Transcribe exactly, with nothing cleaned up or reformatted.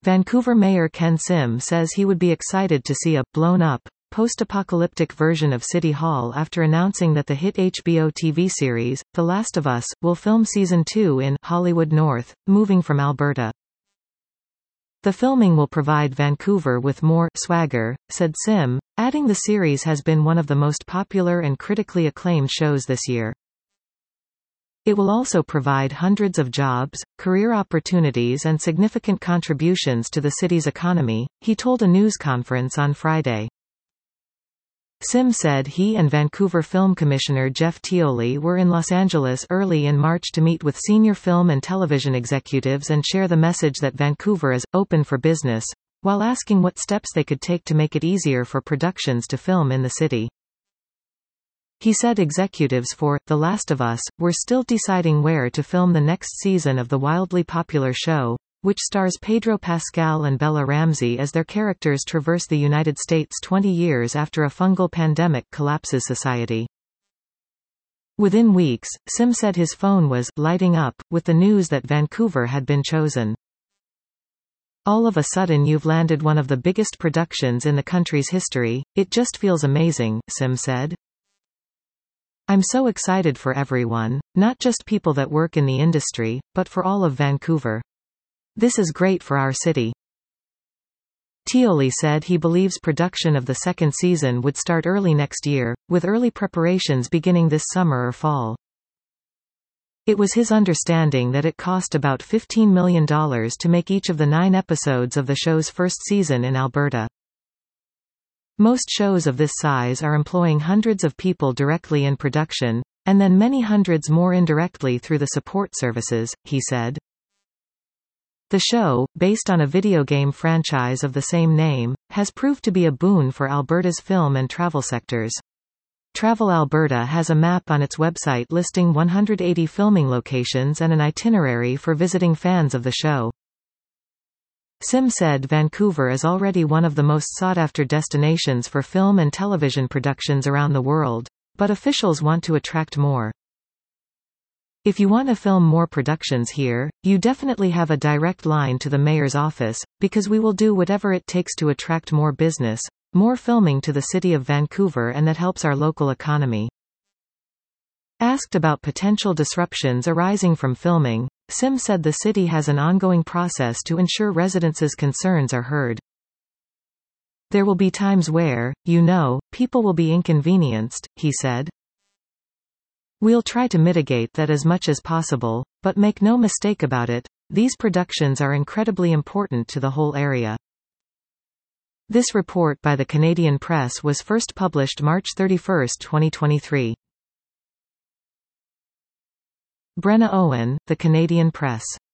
Vancouver Mayor Ken Sim says he would be excited to see a blown-up, post-apocalyptic version of City Hall after announcing that the hit H B O T V series, The Last of Us, will film season two in Hollywood North, moving from Alberta. The filming will provide Vancouver with more swagger, said Sim, adding the series has been one of the most popular and critically acclaimed shows this year. It will also provide hundreds of jobs, career opportunities and significant contributions to the city's economy, he told a news conference on Friday. Sim said he and Vancouver Film Commissioner Jeff Tioli were in Los Angeles early in March to meet with senior film and television executives and share the message that Vancouver is open for business, while asking what steps they could take to make it easier for productions to film in the city. He said executives for The Last of Us were still deciding where to film the next season of the wildly popular show, which stars Pedro Pascal and Bella Ramsey as their characters traverse the United States twenty years after a fungal pandemic collapses society. Within weeks, Sim said his phone was lighting up with the news that Vancouver had been chosen. "All of a sudden you've landed one of the biggest productions in the country's history, it just feels amazing," Sim said. "I'm so excited for everyone, not just people that work in the industry, but for all of Vancouver. This is great for our city." Tioli said he believes production of the second season would start early next year, with early preparations beginning this summer or fall. It was his understanding that it cost about fifteen million dollars to make each of the nine episodes of the show's first season in Alberta. Most shows of this size are employing hundreds of people directly in production, and then many hundreds more indirectly through the support services, he said. The show, based on a video game franchise of the same name, has proved to be a boon for Alberta's film and travel sectors. Travel Alberta has a map on its website listing one hundred eighty filming locations and an itinerary for visiting fans of the show. Sim said Vancouver is already one of the most sought-after destinations for film and television productions around the world, but officials want to attract more. "If you want to film more productions here, you definitely have a direct line to the mayor's office, because we will do whatever it takes to attract more business, more filming to the city of Vancouver, and that helps our local economy." Asked about potential disruptions arising from filming, Sim said the city has an ongoing process to ensure residents' concerns are heard. "There will be times where, you know, people will be inconvenienced," he said. "We'll try to mitigate that as much as possible, but make no mistake about it, these productions are incredibly important to the whole area." This report by the Canadian Press was first published March thirty-first, twenty twenty-three. Brenna Owen, The Canadian Press.